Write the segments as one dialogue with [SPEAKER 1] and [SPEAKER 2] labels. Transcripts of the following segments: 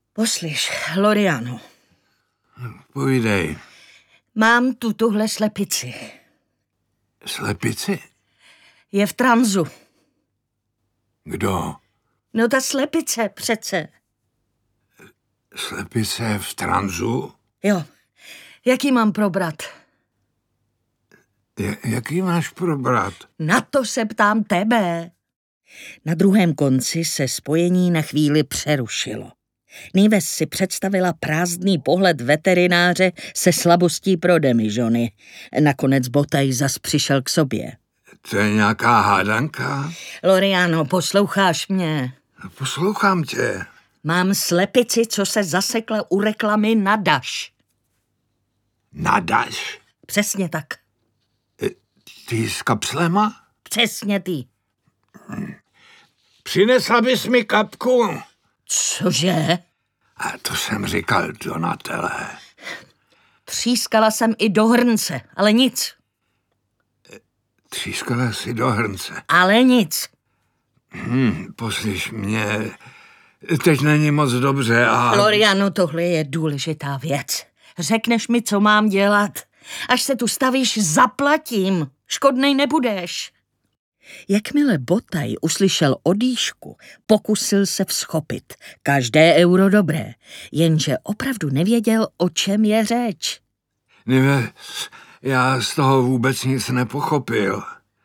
[SPEAKER 1] Poslyš, Loriano.
[SPEAKER 2] Povídej.
[SPEAKER 1] Mám tu tuhle slepici.
[SPEAKER 2] Slepici?
[SPEAKER 1] Je v tranzu.
[SPEAKER 2] Kdo?
[SPEAKER 1] No ta slepice přece.
[SPEAKER 2] Slepice v tranzu?
[SPEAKER 1] Jo. Jaký mám probrat?
[SPEAKER 2] Jaký máš probrat?
[SPEAKER 1] Na to se ptám tebe. Na druhém konci se spojení na chvíli přerušilo. Nives si představila prázdný pohled veterináře se slabostí pro demižony. Nakonec Botaj zas přišel k sobě.
[SPEAKER 2] To je nějaká hádanka?
[SPEAKER 1] Loriano, posloucháš mě?
[SPEAKER 2] Poslouchám tě.
[SPEAKER 1] Mám slepici, co se zasekla u reklamy na Daš.
[SPEAKER 2] Na Daš?
[SPEAKER 1] Přesně tak.
[SPEAKER 2] Ty s kapslema?
[SPEAKER 1] Přesně ty.
[SPEAKER 2] Přinesla bys mi kapku?
[SPEAKER 1] Cože?
[SPEAKER 2] A to jsem říkal Donatele.
[SPEAKER 1] Třískala jsem i do hrnce, ale nic.
[SPEAKER 2] Třískala si do hrnce.
[SPEAKER 1] Ale nic.
[SPEAKER 2] Poslyš mě, teď není moc dobře a...
[SPEAKER 1] Loriano, tohle je důležitá věc. Řekneš mi, co mám dělat. Až se tu stavíš, zaplatím. Škodnej nebudeš. Jakmile Botaj uslyšel odýšku, pokusil se vzchopit. Každé euro dobré, jenže opravdu nevěděl, o čem je řeč.
[SPEAKER 2] Nives, já z toho vůbec nic nepochopil.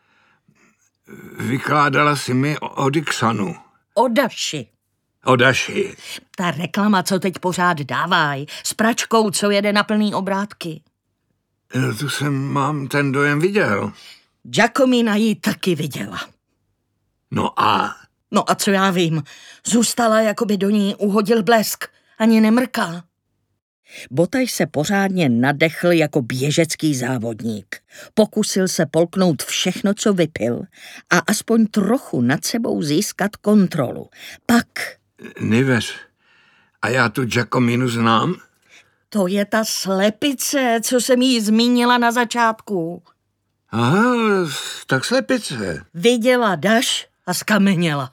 [SPEAKER 2] Vykládala si mi o Dixonu.
[SPEAKER 1] O Daši.
[SPEAKER 2] O Daši.
[SPEAKER 1] Ta reklama, co teď pořád dávají, s pračkou, co jede na plný obrátky.
[SPEAKER 2] No, tu mám ten dojem viděl.
[SPEAKER 1] Giacomina ji taky viděla.
[SPEAKER 2] No a?
[SPEAKER 1] No a co já vím, zůstala, jako by do ní uhodil blesk. Ani nemrká. Botaj se pořádně nadechl jako běžecký závodník. Pokusil se polknout všechno, co vypil a aspoň trochu nad sebou získat kontrolu. Pak...
[SPEAKER 2] Nives, a já tu Giacominu znám?
[SPEAKER 1] To je ta slepice, co jsem jí zmínila na začátku.
[SPEAKER 2] Aha, tak slepice.
[SPEAKER 1] Viděla Daš a skameněla.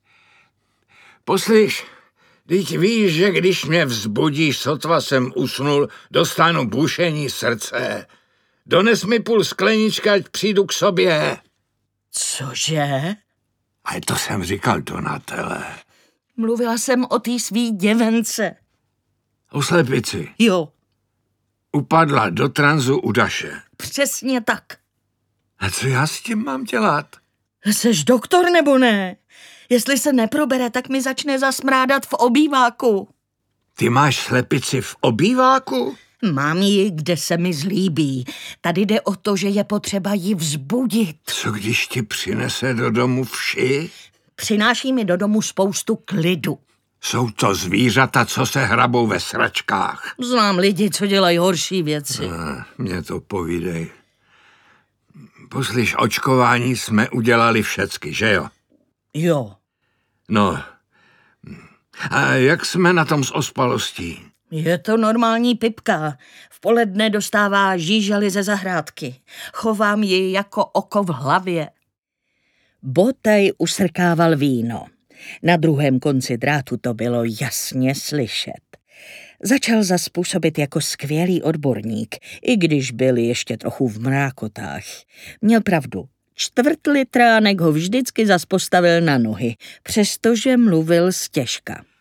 [SPEAKER 2] Poslyš, teď víš, že když mě vzbudíš, sotva jsem usnul, dostanu bušení srdce. Dones mi půl sklenička, ať přijdu k sobě.
[SPEAKER 1] Cože?
[SPEAKER 2] A to jsem říkal Donatele.
[SPEAKER 1] Mluvila jsem o té svý děvence.
[SPEAKER 2] O slepici.
[SPEAKER 1] Jo.
[SPEAKER 2] Upadla do tranzu u Daše.
[SPEAKER 1] Přesně tak.
[SPEAKER 2] A co já s tím mám dělat?
[SPEAKER 1] Jseš doktor nebo ne? Jestli se neprobere, tak mi začne zasmrádat v obýváku.
[SPEAKER 2] Ty máš slepici v obýváku?
[SPEAKER 1] Mám ji, kde se mi zlíbí. Tady jde o to, že je potřeba ji vzbudit.
[SPEAKER 2] Co když ti přinese do domu vši?
[SPEAKER 1] Přináší mi do domu spoustu klidu.
[SPEAKER 2] Jsou to zvířata, co se hrabou ve sračkách.
[SPEAKER 1] Znám lidi, co dělají horší věci.
[SPEAKER 2] Mně to povídej. Poslyš, očkování jsme udělali všecky, že jo?
[SPEAKER 1] Jo.
[SPEAKER 2] No. A jak jsme na tom s ospalostí?
[SPEAKER 1] Je to normální pipka. V poledne dostává žížaly ze zahrádky. Chovám ji jako oko v hlavě. Botaj usrkával víno. Na druhém konci drátu to bylo jasně slyšet. Začal zas působit jako skvělý odborník, i když byl ještě trochu v mrákotách. Měl pravdu. 1/4 litránek ho vždycky zas postavil na nohy, přestože mluvil stěžka.